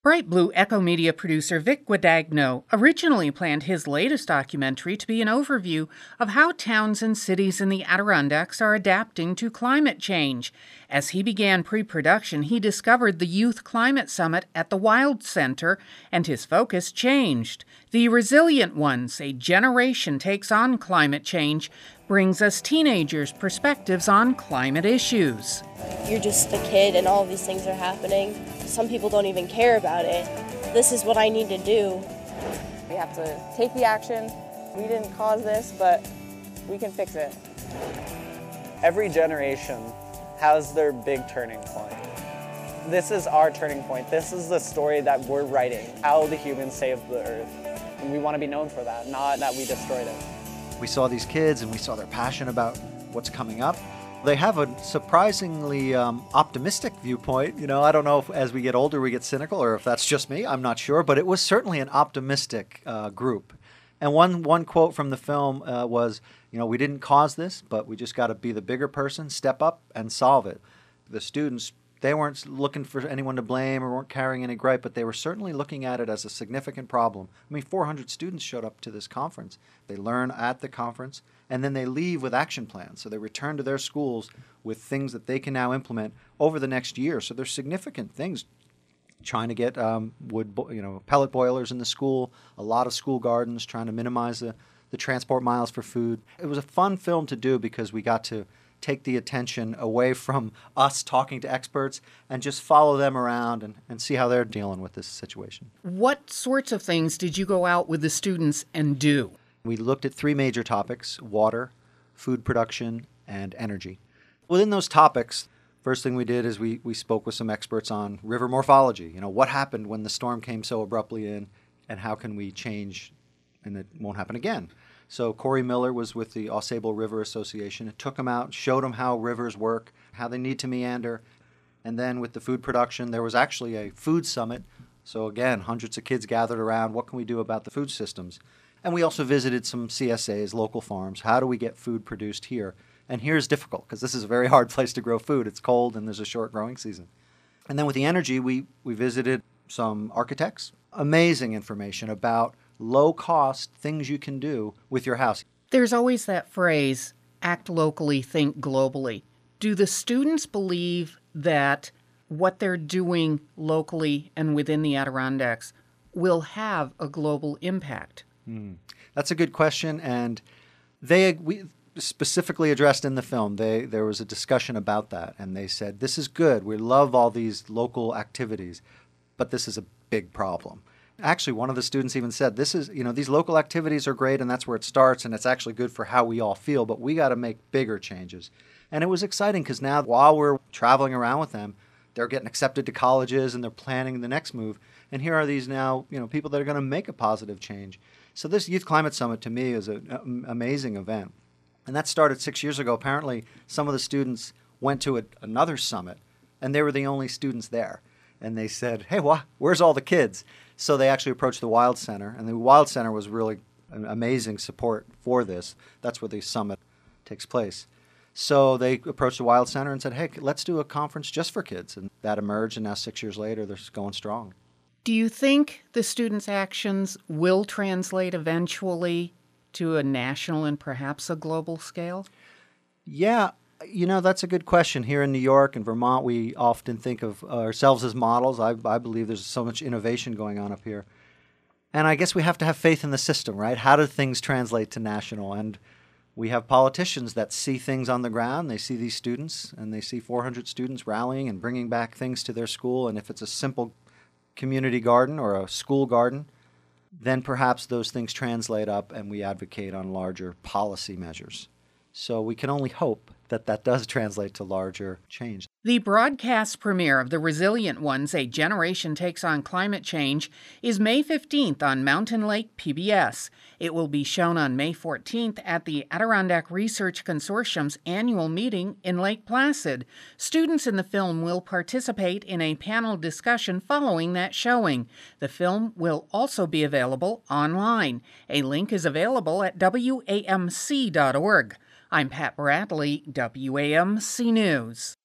Bright Blue Echo Media producer Vic Guadagno originally planned his latest documentary to be an overview of how towns and cities in the Adirondacks are adapting to climate change. As he began pre-production, he discovered the Youth Climate Summit at the Wild Center, and his focus changed. The Resilient Ones, a generation takes on climate change, brings us teenagers' perspectives on climate issues. You're just a kid and all of these things are happening. Some people don't even care about it. This is what I need to do. We have to take the action. We didn't cause this, but we can fix it. Every generation has their big turning point. This is our turning point. This is the story that we're writing, how the humans saved the Earth. And we want to be known for that, not that we destroyed it. We saw these kids and we saw their passion about what's coming up. They have a surprisingly optimistic viewpoint. You know, I don't know if as we get older we get cynical or if that's just me. I'm not sure, but it was certainly an optimistic group. And one quote from the film was, you know, we didn't cause this, but we just got to be the bigger person, step up and solve it. The students, they weren't looking for anyone to blame or weren't carrying any gripe, but they were certainly looking at it as a significant problem. I mean, 400 students showed up to this conference. They learn at the conference, and then they leave with action plans. So they return to their schools with things that they can now implement over the next year. So there's significant things. Trying to get pellet boilers in the school, a lot of school gardens, trying to minimize the transport miles for food. It was a fun film to do because we got to take the attention away from us talking to experts and just follow them around and see how they're dealing with this situation. What sorts of things did you go out with the students and do? We looked at 3 major topics: water, food production, and energy. Within those topics, first thing we did is we spoke with some experts on river morphology. You know, what happened when the storm came so abruptly in, and how can we change and it won't happen again? So Corey Miller was with the Ausable River Association. It took him out, showed him how rivers work, how they need to meander. And then with the food production, there was actually a food summit. So again, hundreds of kids gathered around. What can we do about the food systems? And we also visited some CSAs, local farms. How do we get food produced here? And here's difficult because this is a very hard place to grow food. It's cold and there's a short growing season. And then with the energy, we visited some architects. Amazing information about low-cost things you can do with your house. There's always that phrase, act locally, think globally. Do the students believe that what they're doing locally and within the Adirondacks will have a global impact? That's a good question, and we specifically addressed in the film, there was a discussion about that, and they said, this is good, we love all these local activities, but this is a big problem. Actually, one of the students even said, these local activities are great and that's where it starts and it's actually good for how we all feel, but we got to make bigger changes. And it was exciting because now while we're traveling around with them, they're getting accepted to colleges and they're planning the next move. And here are these now, people that are going to make a positive change. So this Youth Climate Summit to me is an amazing event. And that started 6 years ago. Apparently, some of the students went to another summit and they were the only students there. And they said, hey, where's all the kids? So they actually approached the Wild Center, and the Wild Center was really an amazing support for this. That's where the summit takes place. So they approached the Wild Center and said, hey, let's do a conference just for kids. And that emerged, and now 6 years later, they're just going strong. Do you think the students' actions will translate eventually to a national and perhaps a global scale? Yeah. That's a good question. Here in New York and Vermont, we often think of ourselves as models. I believe there's so much innovation going on up here. And I guess we have to have faith in the system, right? How do things translate to national? And we have politicians that see things on the ground. They see these students, and they see 400 students rallying and bringing back things to their school. And if it's a simple community garden or a school garden, then perhaps those things translate up and we advocate on larger policy measures. So we can only hope that does translate to larger change. The broadcast premiere of The Resilient Ones, A Generation Takes on Climate Change, is May 15th on Mountain Lake PBS. It will be shown on May 14th at the Adirondack Research Consortium's annual meeting in Lake Placid. Students in the film will participate in a panel discussion following that showing. The film will also be available online. A link is available at WAMC.org. I'm Pat Bradley, WAMC News.